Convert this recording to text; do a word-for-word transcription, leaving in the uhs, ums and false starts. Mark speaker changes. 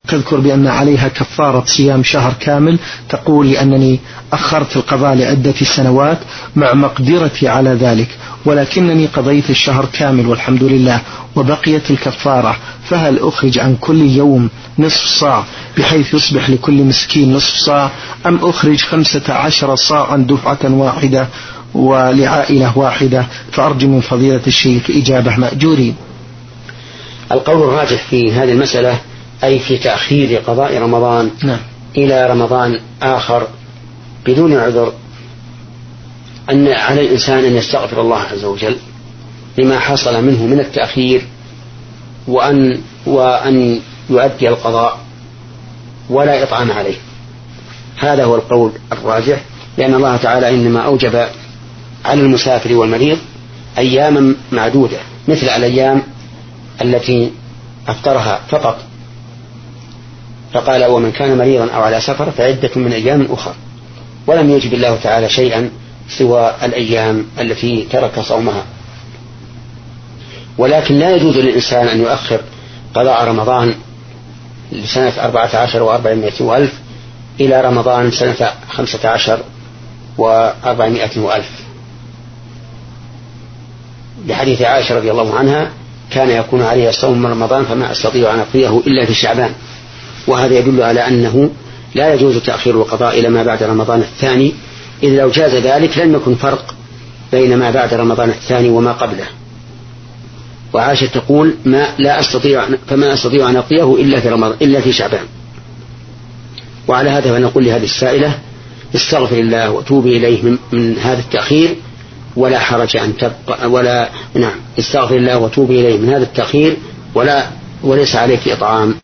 Speaker 1: تذكر بأن عليها كفارة صيام شهر كامل، تقول لأنني أخرت القضاء لعدة سنوات مع مقدرتي على ذلك، ولكنني قضيت الشهر كامل والحمد لله وبقيت الكفارة، فهل أخرج عن كل يوم نصف صاع بحيث يصبح لكل مسكين نصف صاع، أم أخرج خمسة عشر صاعا دفعة واحدة ولعائلة واحدة؟ فأرجو من فضيلة الشيخ إجابة مأجورين.
Speaker 2: القول الراجح في هذه المسألة أي في تأخير قضاء رمضان
Speaker 1: نعم.
Speaker 2: إلى رمضان آخر بدون عذر أن على الإنسان أن يستغفر الله عز وجل لما حصل منه من التأخير، وأن, وأن يؤدي القضاء ولا إطعام عليه. هذا هو القول الراجح، لأن الله تعالى إنما أوجب على المسافر والمريض أياما معدودة مثل الأيام التي أفطرها فقط، فقال ومن كان مريضا أو على سفر فعدة من أيام أخرى، ولم يجب الله تعالى شيئا سوى الأيام التي ترك صومها. ولكن لا يجوز للإنسان أن يؤخر قضاء رمضان لسنة أربعة عشر وأربعمائة وألف إلى رمضان سنة خمسة عشر وأربعمائة وألف، بحديث عائشة رضي الله عنها كان يكون عليه صوم رمضان فما أستطيع أن أقضيه إلا في شعبان. وهذا يدل على أنه لا يجوز تأخير القضاء إلى ما بعد رمضان الثاني، إذ لو جاز ذلك لن يكن فرق بين ما بعد رمضان الثاني وما قبله. وعائشة تقول ما لا أستطيع فما أستطيع أن أقضيه إلا في رمضان إلا في شعبان. وعلى هذا فنقول لهذه السائلة استغفر الله وتوبي إليه من, من هذا التأخير، ولا حرج أن تبقى ولا نعم استغفر الله وتوبي إليه من هذا التأخير ولا وليس عليك إطعام.